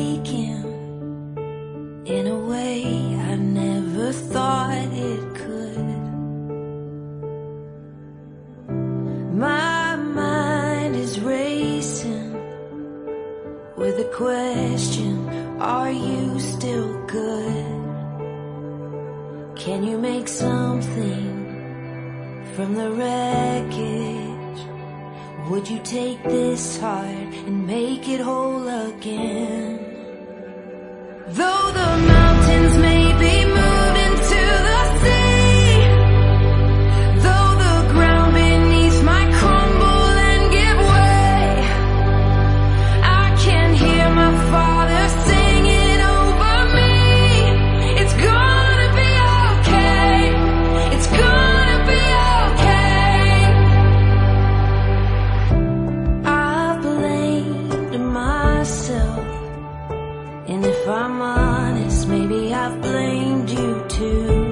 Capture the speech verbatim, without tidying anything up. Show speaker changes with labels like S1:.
S1: breaking in a way I never thought it could. My mind is racing with a question: are you still good? Can you make something from the wreckage? Would you take this heart and make it whole again? Though the mountains may be moved into the sea, though the ground beneath might crumble and give way, I can hear my Father singing over me. It's gonna be okay. It's gonna be okay. I blamed myself, and if I'm honest, maybe I've blamed you too.